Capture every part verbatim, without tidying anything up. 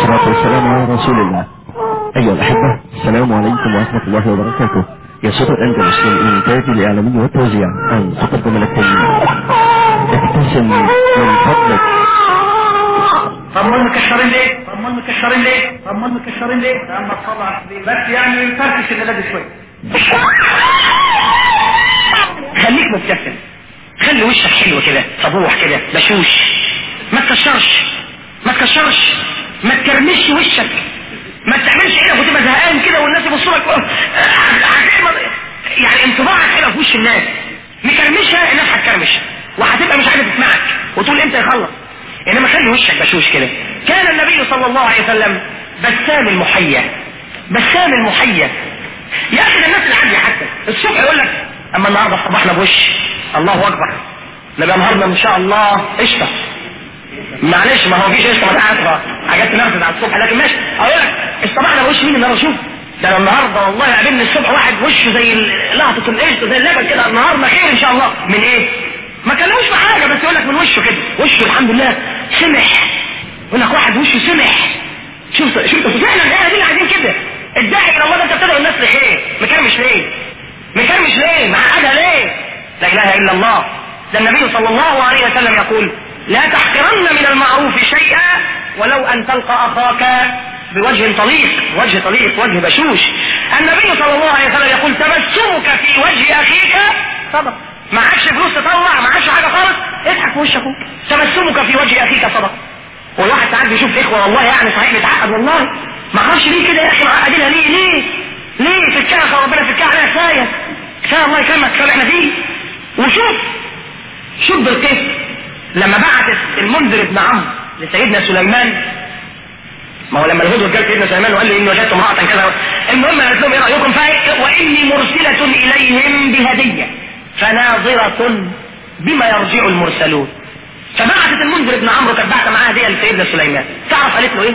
والصلاة والسلام على رسول الله. أيها الأحبة، السلام عليكم ورحمة الله وبركاته. يسر الأندلس للإنتاج الإعلامي والتوزيع أن تقدم لكم ابتسم من فضلك. طب ما مكشرين ليه؟ طب ما مكشرين ليه؟ طب ما مكشرين ليه؟ اما طلع بس يعني فركش الليله دي شويه. خليك مبتسم، خلي وشك حلو كده، صبوح كده، بشوش. ما تكشرش ما تكشرش ما تكرمش وشك، ما تعملش كده وتبقى زهقان كده والناس يبصوا لك يعني انطباعك كده في وش الناس. مكرمشها الناس هتكرمش وهتبقى مش عايزه تسمعك وتقول امتى يخلص. انما خلي وشك بشوش كده. كان النبي صلى الله عليه وسلم بسام المحيا، بسام المحيا. يا اخي الناس العاديه حتى الصبح يقول لك اما النهارده صباحنا بوش الله اكبر، نبقى النهارده ان شاء الله قشطه. معلش ما هو فيش قشطه، ما تعرف حاجات تنفذ على الصبح، لكن ماشي اقول لك الصباحنا بوش مين اللي انا اشوف ده؟ النهارده والله قابلني الصبح واحد وشه زي لقطه القشطه زي اللبن كده، النهارده خير ان شاء الله. من ايه؟ ما كلموش في حاجه بس يقول لك من وشه كده، وشه الحمد لله سمح. يقول لك واحد وشه سمح. شوف شوف فعلا احنا دي اللي عايزين كده. الداعي الى الله ده انت بتدعو الناس لخير، مكرمش ليه؟ مكرمش ليه؟ معقدها ليه؟ لا اله الا الله. ده النبي صلى الله عليه وسلم يقول لا تحقرن من المعروف شيئا ولو ان تلقى اخاك بوجه طليق، وجه طليق، وجه بشوش. النبي صلى الله عليه وسلم يقول تبسمك في وجه اخيك صدق. معكش فلوس تطلع، معكش حاجه خالص، اضحك في وش اخوك. تبسمك في وجه اخيك صدق. والواحد ساعات بيشوف اخوه والله يعني صحيح بيتعقد والله ما اعرفش ليه كده يا اخي، معقدينها ليه ليه ليه في الكعكه ربنا في الكعكه عليها كفايه كفايه الله يكرمك كفايه احنا فيه. وشوف شوف بالقيس لما بعت المنذر بن عمرو لسيدنا سليمان، ما هو لما الهدهد جاب سيدنا سليمان وقال له اني وجدت امراه كذا، المهم قالت لهم ايه رايكم فيها؟ واني مرسله اليهم بهديه فناظره بما يرجع المرسلون. فبعثت المنذر بن عمرو كانت بعث معاها هديه لسيدنا سليمان. تعرف قالت له ايه؟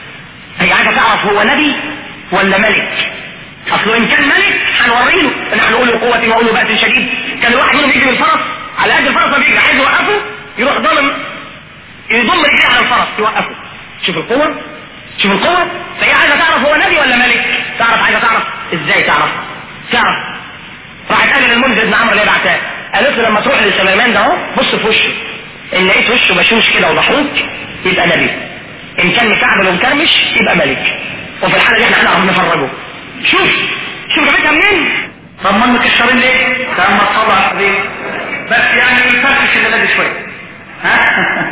هي عايزه تعرف هو نبي ولا ملك. اصله ان كان ملك هنوري له ان احنا نقول له قوه ونقول له بأس شديد. كان الواحد منهم يجي بالفرس على قد الفرس ما بيجي، عايز يوقفه يروح ضمن يضم رجليه على الفرس يوقفه. شوف القوه شوف القوه. فهي عايزه تعرف هو نبي ولا ملك. تعرف عايزه تعرف ازاي تعرف تعرف راحت قال للمنذر بن عمرو اللي بعتها، قالت له لما تروح لسليمان ده اهو بص في وشه، ان لقيت وشه بشوش كده وضحوك يبقى نبي، ان كان مكعبل ومكرمش يبقى ملك، وفي الحاله دي احنا هنعرف نفرجه. شوف شوف جابتها منين. طب ما مكشرين ليه؟ لما طلع بس يعني يفركش الليله دي شويه. ها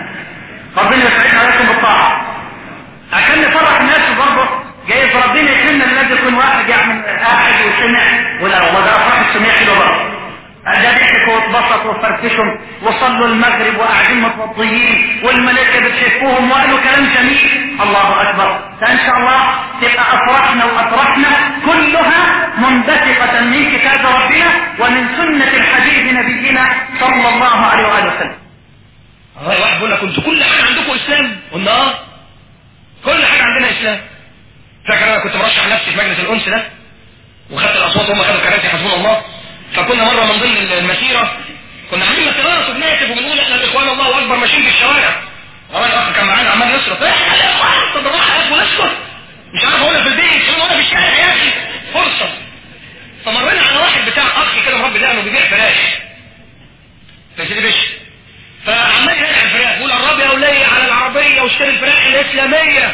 ربنا يسعدنا عليكم بالطاعه عشان نفرح الناس برضه. جايز ربنا يكرمنا الناس يكون واحد يعني قاعد وسمع ولا والله ده افراح السميع حلو برضه. ده ضحكوا واتبسطوا وفرفشوا وصلوا المغرب وقاعدين متوضيين والملائكه بتشوفوهم وقالوا كلام جميل. الله اكبر. فان شاء الله تبقى افراحنا وافراحنا كلها منبثقه من كتاب ربنا ومن سنه الحبيب نبينا صلى الله عليه واله وسلم. والله واحد بيقول لك انتوا كل حاجه عندكم اسلام. قلنا اه كل حاجه عندنا اسلام. فاكر انا كنت مرشح نفسي في مجلس الانس ده وخدت الاصوات وهم خدوا كراسي حسبنا الله. فكنا مرة من ضمن المسيرة كنا عاملين مسيرات وبنكتب وبنقول احنا الاخوان الله اكبر ماشيين في الشوارع. طبعا الاخ كان معانا عمال يصرف احنا الاخوان طب الروح يا اخوان اسكت مش عارف اقولها في البيت خلينا وانا في الشارع يا اخي فرصة. فمرينا على واحد بتاع اخي كده مربي دقنه بيبيع فراخ في سيدي بشر، فعمال يبيع الفراخ يقول قرب يا ولي على العربية واشتري الفراخ الاسلامية.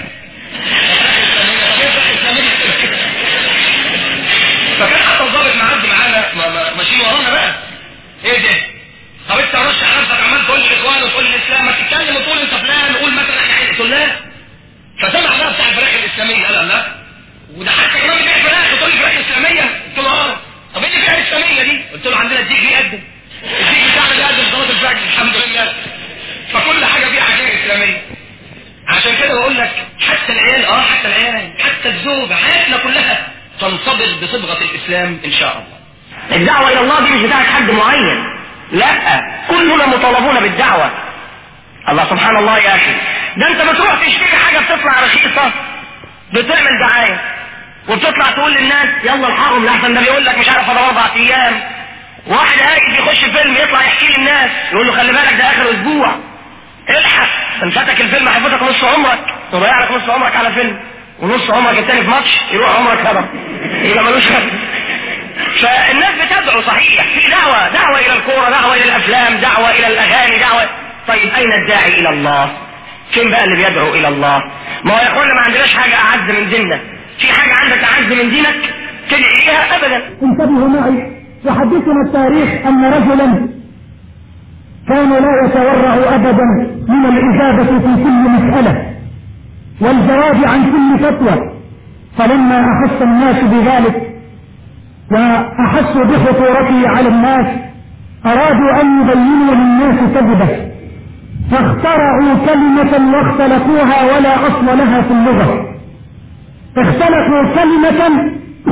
فكان حتى الضابط معدي معانا ماشيين ورانا بقى ايه ده؟ طب انت رشح نفسك عمال تقول لي الاخوان وتقول لي الاسلام، ما تتكلم وتقول انت فلان وقول مثلا احنا تقول لا. فسمع بقى بتاع الفراخ الاسلاميه قال لا وده حتى كمان بيبيع فراخ وتقول لي فراخ اسلاميه. قلت له اه. طب ايه اللي فيها الاسلاميه دي؟ قلت له عندنا الديك بيقدم الديك بتاعنا بيقدم صلاه الفجر الحمد لله. فكل حاجه فيها حاجه اسلاميه. عشان كده بقول لك حتى العيال اه حتى العيال حتى الزوج حياتنا كلها تنصبغ بصبغه الاسلام ان شاء الله. الدعوة الى الله دي مش بتاعت حد معين، لا كلنا مطالبون بالدعوة. الله سبحان الله يا اخي ده انت بتروح تشتري حاجة بتطلع رخيصة بتعمل دعاية وبتطلع تقول للناس يلا الحقهم لحسن ده بيقول لك مش عارف فضل اربع ايام. واحد هايف يخش فيلم يطلع يحكي للناس يقول له خلي بالك ده اخر اسبوع الحق ان فاتك الفيلم هيفوتك نص عمرك تضيع لك نص عمرك على فيلم ونص عمرك التاني في ماتش، يروح عمرك هدر، يبقى ملوش هدر. فالناس بتدعو صحيح، في دعوة دعوة الى الكورة، دعوة الى الافلام، دعوة الى الاغاني، دعوة. طيب اين الداعي الى الله؟ فين بقى اللي بيدعو الى الله؟ ما هو يا اخوانا ما عندناش حاجة اعز من ديننا. في حاجة عندك اعز من دينك تدعي ليها؟ ابدا. انتبهوا معي، يحدثنا التاريخ ان رجلا كان لا يتورع ابدا من الاجابة في كل مسألة والجواب عن كل فتوى، فلما احس الناس بذلك وأحسوا بخطورته على الناس أرادوا أن يبينوا للناس كذبه، فاخترعوا كلمة واختلقوها ولا أصل لها في اللغة. اختلقوا كلمة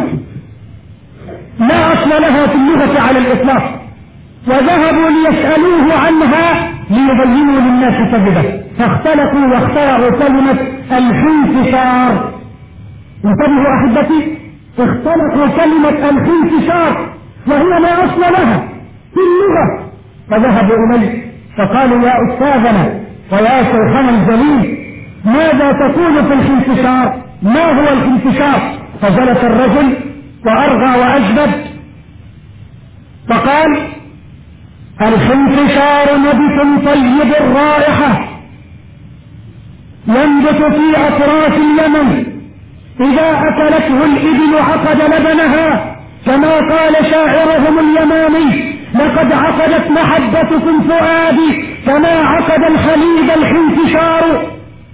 لا أصل لها في اللغة على الإطلاق، وذهبوا ليسألوه عنها ليبينوا للناس كذبه، فاختلقوا واخترعوا كلمة الانتشار. انتبهوا أحبتي، اختلقوا كلمة الانتشار وهي لا أصل لها في اللغة، فذهبوا إليه فقالوا يا أستاذنا ويا شيخنا الجليل ماذا تقول في الانتشار؟ ما هو الانتشار؟ فجلس الرجل وأرغى وأجبد فقال الانتشار نبت طيب الرائحة ينبت في أطراف اليمن، إذا أكلته الإبل عقد لبنها، كما قال شاعرهم اليماني لقد عقدت محبتكم فؤادي كما عقد الحليب الانتشار.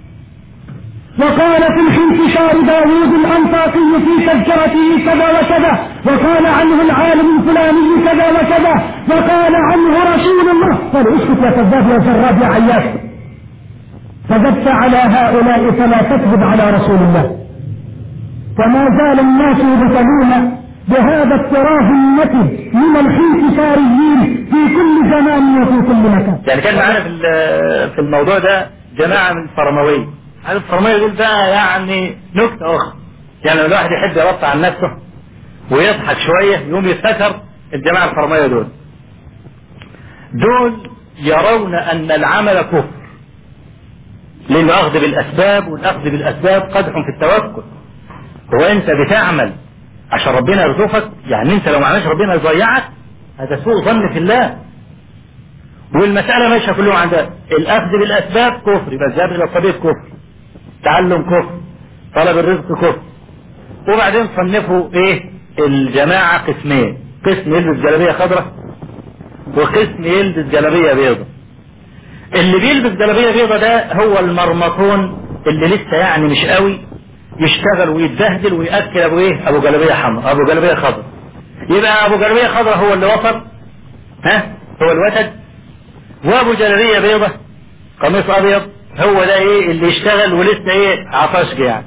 وقال في الانتشار داوود الأنطاقي في تذكرته كذا وكذا، وقال عنه العالم الفلاني كذا وكذا، وقال عنه رسول الله. قال اسكت يا كذاب يا جراب يا عياش، كذبت على هؤلاء فلا تكذب على رسول الله. وما زال الناس يبتلون بهذا التراث النتج من الانتشاريين في كل زمان وفي كل مكان. يعني كان معانا في في الموضوع ده جماعه من الفرمويه. عارف الفرمويه دول بقى يعني نكته اخرى، يعني الواحد يحب يرفع عن نفسه ويضحك شويه يقوم يفتكر الجماعه الفرمويه دول. دول يرون ان العمل كفر، للاخذ بالاسباب، والاخذ بالاسباب قدح في التوكل. هو انت بتعمل عشان ربنا يرزقك؟ يعني انت لو ما عملش ربنا يضيعك؟ هذا سوء ظن في الله. والمسألة ماشية كلهم عندها الاخذ بالاسباب كفر، يبقى الذهاب الى الطبيب كفر، تعلم كفر، طلب الرزق كفر. وبعدين صنفوا ايه الجماعة قسمين، قسم يلبس جلابية خضراء وقسم يلبس جلابية بيضاء. اللي بيلبس جلابية بيضاء ده هو المرمطون اللي لسه يعني مش قوي، يشتغل ويتبهدل ويأكل ابو ايه ابو جلابيه حمراء ابو جلابيه خضراء. يبقى ابو جلابيه خضراء هو اللي وصل، ها هو الوتد، وابو جلابيه بيضة قميص ابيض هو ده ايه اللي يشتغل ولسه ايه عطشك يعني.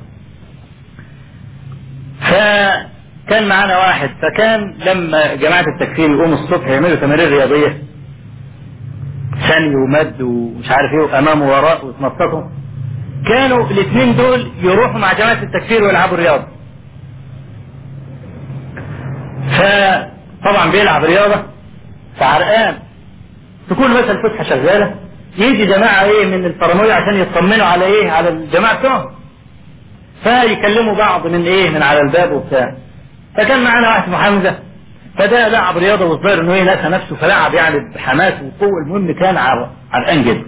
فكان معانا واحد، فكان لما جماعة التكفير يقوموا الصبح يعملوا تمارين رياضية ثاني ومد ومش عارف ايه وامام ووراء ويتنططوا، كانوا الاثنين دول يروحوا مع جماعة التكفير ويلعبوا رياضة. فطبعا بيلعب رياضة فعرقان، تكون مثلا الفتحة شغالة يجي جماعة ايه من الفرموية عشان يطمنوا على ايه على الجماعة بتوعهم، فيكلموا بعض من ايه من على الباب وبتاع. فكان معانا واحد اسمه حمزة، فده لعب رياضة والظاهر انه ايه ناسى نفسه فلعب يعني بحماس وقوة، المهم كان عرقان جدا.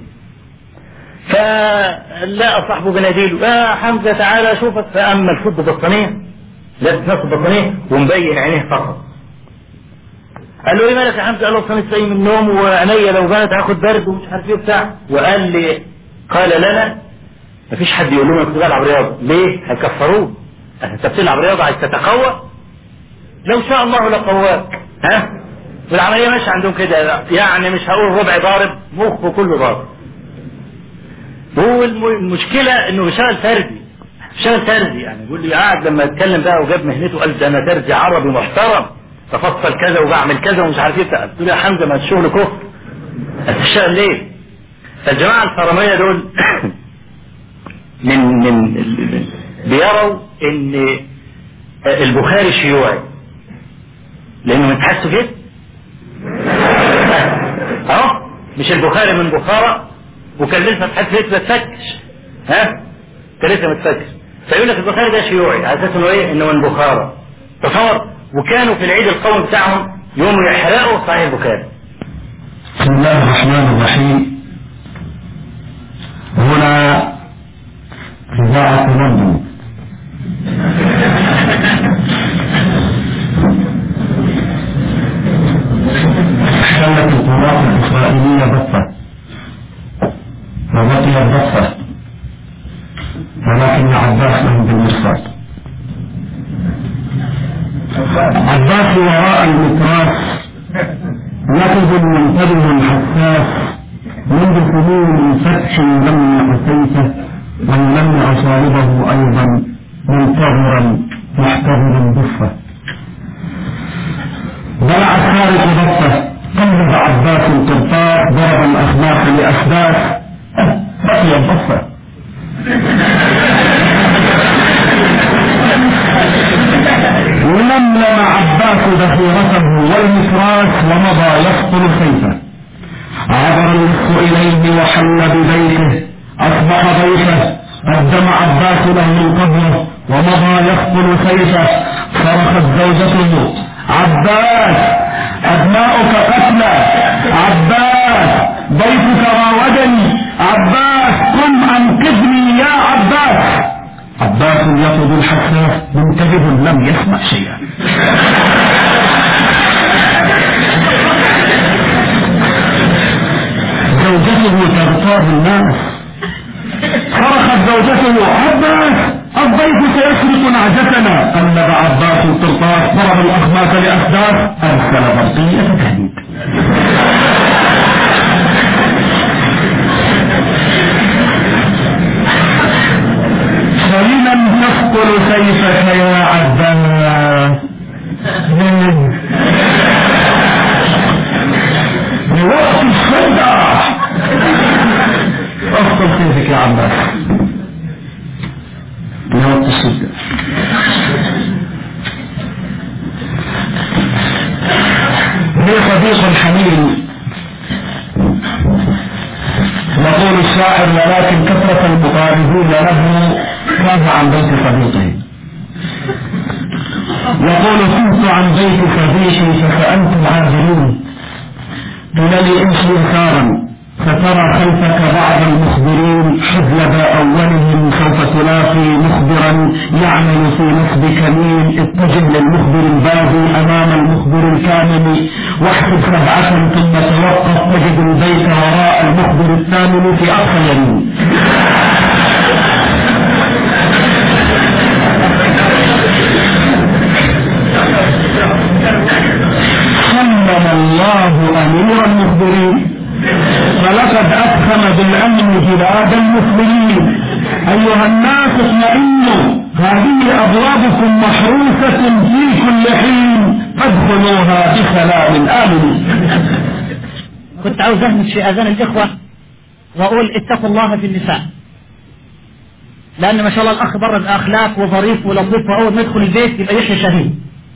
فلا صاحبه بناديله يا حمزة تعالى اشوفك، فاما الفض بطانية لابس نفس البطانية ومبين عينيه فقط. قال له ايه مالك يا حمزة؟ قال له انا صايم من النوم وعينيا لو بانت هاخد برد ومش عارف ايه بتاع. وقال لي قال لنا مفيش حد يقول لهم انا كنت بلعب رياضة، ليه؟ هيكفروه. انت بتلعب رياضة عايز تتقوى؟ لو شاء الله لقواك. ها؟ والعملية ماشية عندهم كده، يعني مش هقول ربع ضارب، مخه كله ضارب. هو المشكلة انه بيشتغل ترزي، بيشتغل ترزي يعني بيقول لي قاعد لما اتكلم بقى وجاب مهنته قال ده انا ترزي عربي محترم، تفصل كذا وبعمل كذا ومش عارف ايه. قلت له يا حمزة ما الشغل كفر، هتشتغل ليه؟ فالجماعة الحرامية دول من من بيروا ان البخاري شيوعي لانه متحسوا كده اهو، مش البخاري من بخارى وكان لسه فتحت فيه بتفتش، ها انت لسه متفكر. فيقول لك البخاري ده شيوعي على اساس انه ايه؟ انه من بخارى. تصور. وكانوا في العيد القومي بتاعهم يوموا يحرقوا صحيح البخاري. بسم الله الرحمن الرحيم. هنا إذاعة لندن. احتلت القوات الإسرائيلية ضفة وبقيت ضفة، ولكن عباس لهم بالمرصاد. عباس وراء المتراس نقد منتبه حساس منذ سنين فتح لم حسيته ولم أصالبه أيضا منتظرا محتضرا ضفة. بلع خارج ضفة قلب عباس القرطاس ضرب الأخلاق لأحداث بقي الضفة. ولملم عباس ذخيرته والمفراس ومضى يقتل سيفه. عبر اللص إليه وحل ببيته أصبح ضيفه. قدم عباس له من قبله ومضى يقتل سيفه. صرخت زوجته عباس أبناؤك قتلى، عباس ضيفك راودني، عباس قم أنقذني يا عباس. عباس يطلب الحساس منتبه لم يسمع شيئا. زوجته تغتاب الناس. صرخت زوجته عباس الضيف سيسرق نعجتنا. قلب عباس القرطاس ضرب الأخماس لأسداس أرسل برقية تهديد. فلمن تقتل سيفك يا عباس؟ لوقت الشدة اقتل سيفك يا عباس لوقت الشدة. لي صديق حميم يقول الشاعر ولكن كثرة المقاربين له كان عن بيت صديقه. يقول كنت عن بيت صديقي فسألت العابرين قيل لي امشي يسارا فترى خلفك بعض المخبرين حذلب أولهم سوف تلاقي مخبرا يعمل في نصب كمين. اتجه للمخبر البادي أمام المخبر الكامل واحسب سبعة ثم توقف تجد البيت وراء المخبر الثامن في أقصى يمين. صمم الله أمير المخبرين فلقد أفخم بالأمن بلاد المسلمين. أيها الناس اطمئنوا هذه أبوابكم محروسة في كل حين فادخلوها بسلام آمن. كنت عاوز أهمس في أذان الإخوة وأقول اتقوا الله في النساء، لأن ما شاء الله الأخ برز أخلاق وظريف ولطيف وأول ما يدخل البيت يبقى يحيى شهيد.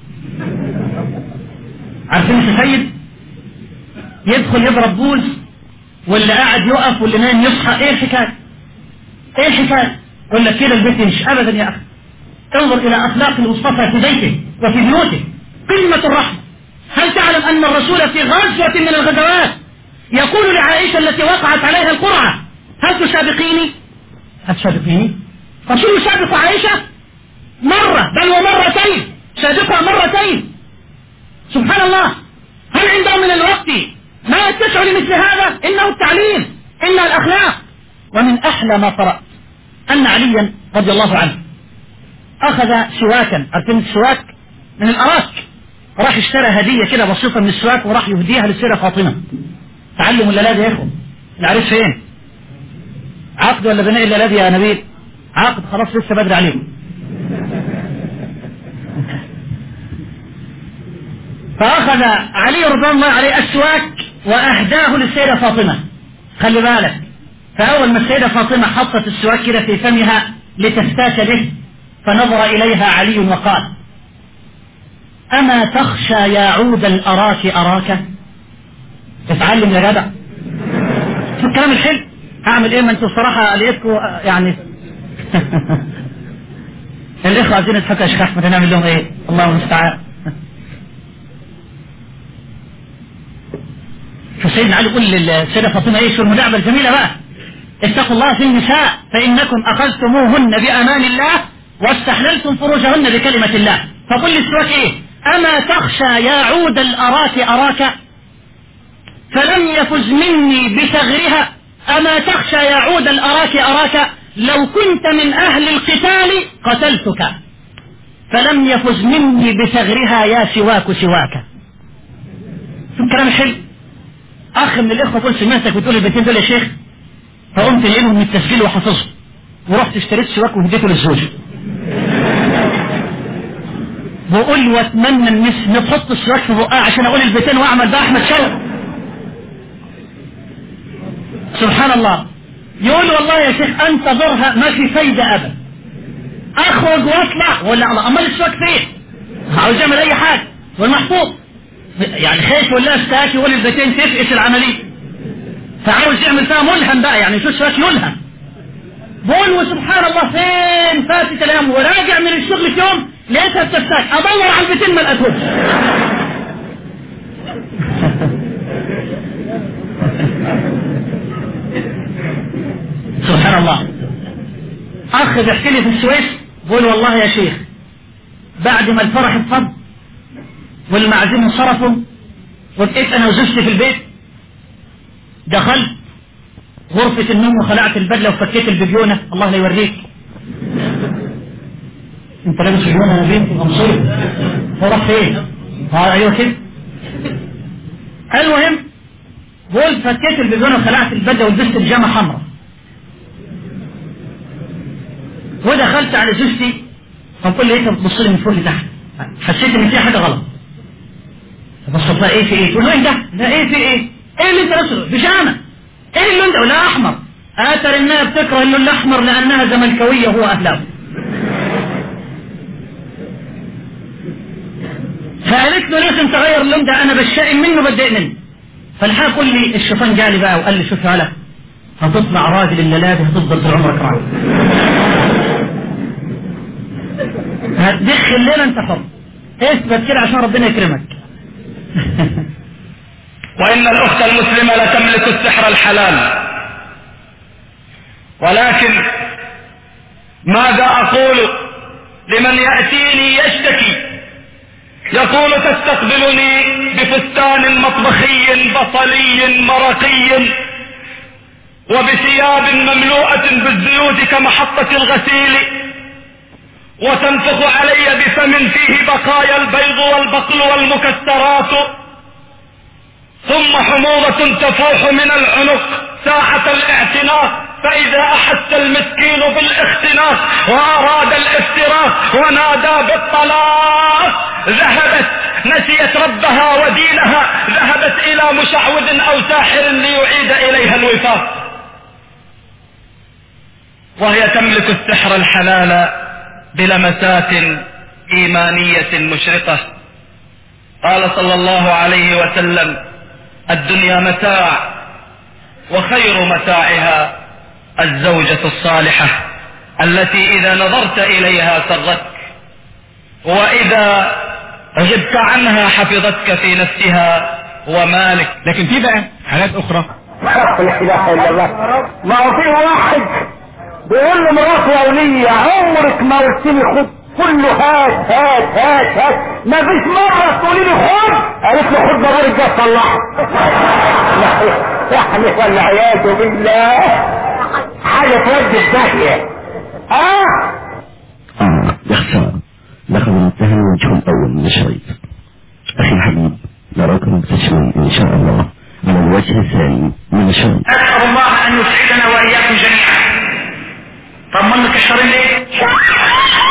عارفين السيد يدخل يضرب بوز واللي قاعد يقف واللي نايم يصحى. ايه الحكايه؟ ايه الحكايه؟ يقول لك كده البيت يمشي. ابدا يا اخي، انظر الى اخلاق المصطفى في بيته وفي بيوته قمه الرحمه. هل تعلم ان الرسول في غزوه من الغزوات يقول لعائشه التي وقعت عليها القرعه هل تسابقيني؟ هل تسابقيني؟ رسول يسابق عائشه مره بل ومرتين، سابقها مرتين. سبحان الله. هل عنده من الوقت ما يتسع لمثل هذا؟ إنه التعليم، إنها الأخلاق. ومن أحلى ما قرأت أن عليا رضي الله عنه أخذ سواكا، عارفين السواك من الأراك، راح اشترى هدية كده بسيطة من السواك وراح يهديها للسيدة فاطمة. تعلم ولا لا يا إخوة؟ العريس فين؟ عقد ولا بناء إلا يا نبيل؟ عقد، خلاص لسه بدري عليكم. فأخذ علي رضي الله عليه السواك وأهداه للسيدة فاطمة. خلي بالك، فأول ما السيدة فاطمة حطت السواك كده في فمها لتستاك به فنظر إليها علي وقال: أما تخشى يا عود الأراك أراك؟ اتعلم يا جدع في الكلام الحلو. هعمل ايه؟ ما انتوا الصراحة لقيتكم يعني الاخوة عايزين يضحكوا يا شيخ احمد، هنعمل لهم ايه؟ الله المستعان. فسيدنا علي يقول للسيدة فاطمة ايه؟ شو المداعبة الجميلة بقى؟ اتقوا الله في النساء فإنكم أخذتموهن بأمان الله واستحللتم فروجهن بكلمة الله. فقل للسواك ايه؟ أما تخشى يا عود الأراك أراك فلم يفز مني بثغرها. أما تخشى يا عود الأراك أراك لو كنت من أهل القتال قتلتك فلم يفز مني بثغرها يا سواك سواك. شو الكلام الحلو. أخ من الإخوة قل سمعتك بتقول البنتين دول يا شيخ، فقمت لقيهم من التسجيل وحفظهم ورحت اشتريت سواك وهديته للزوج. بقول واتمنى الناس نحط السواك في بقها عشان اقول البيتين واعمل ده احمد شوقي. سبحان الله. يقول والله يا شيخ انتظرها ما في فايدة ابدا، اخرج واطلع ولا الله امال السواك فين؟ عاوز اعمل اي حاجة والمحطوط يعني خايف ولا استاكي ولا البيتين تفقس العملية، فعاوز يعمل فيها ملهم بقى يعني شو السواك يلهم. بقول وسبحان الله فين فاتت الايام وراجع من الشغل في يوم لقيتها بتفتاك ادور على البيتين ما لقيتهمش. سبحان الله. اخ بيحكي لي في السويس بقول والله يا شيخ بعد ما الفرح اتفض والمعازيم انصرفوا وبقيت انا وزوجتي في البيت، دخلت غرفة النوم وخلعت البدلة وفكيت البديونة. الله لا يوريك انت لابس بديونة يا بنتي مصير فرح فين؟ اه ايوه كده. المهم بقول فكيت البديونة وخلعت البدلة ولبست بيجامة حمراء ودخلت على زوجتي فبقول لقيتها بتبص لي من فوق لتحت، حسيت ان في حاجة غلط. بصت لها ايه في ايه؟ تقول له ايه ده؟ لا ايه في ايه؟ ايه اللي انت لابسه؟ بيجامة. ايه اللون ده؟ ولا احمر. اتر انها بتكره اللون الاحمر لانها زملكاويه وهو اهلاوي. فقالت له لازم تغير اللون ده انا بشائم منه بتضايق منه. فالحقيقه كل لي الشيطان جالي بقى وقال لي شوف يا هلا هتطلع راجل الليله دي هتفضل طول عمرك راجل. هتدخل لنا انت حر اثبت كده عشان ربنا يكرمك. وإن الأخت المسلمة لتملك السحر الحلال، ولكن ماذا أقول لمن يأتيني يشتكي يقول تستقبلني بفستان مطبخي بصلي مرقي وبثياب مملوءة بالزيوت كمحطة الغسيل وتنفخ علي بفم فيه بقايا البيض والبقل والمكسرات ثم حموضة تفوح من العنق ساعة الاعتناق، فإذا أحس المسكين بالاختناق وأراد الافتراق ونادى بالطلاق ذهبت نسيت ربها ودينها، ذهبت إلى مشعوذ أو ساحر ليعيد إليها الوفاق، وهي تملك السحر الحلال بلمسات إيمانية مشرقة. قال صلى الله عليه وسلم الدنيا متاع وخير متاعها الزوجة الصالحة التي إذا نظرت إليها سرتك وإذا غبت عنها حفظتك في نفسها ومالك. لكن في بقى حالات أخرى لا إله إلا الله. ما هو في واحد بيقول له مراته ولية عمرك ما قلت لي خد، كله هات هات هات هات، ما فيش مرة تقولي لي خد قالت له خد ضروري الجاز طلعها. يعني والعياذ بالله حاجة تودي الداهية. اه اه يا خسارة لقد انتهى الوجه الأول من الشريط. أخي الحبيب نراكم مكتشفين إن شاء الله على الوجه الثاني من الشريط. أسأل الله أن يسعدنا وإياكم جميعا. طب ما مكشرين ليه؟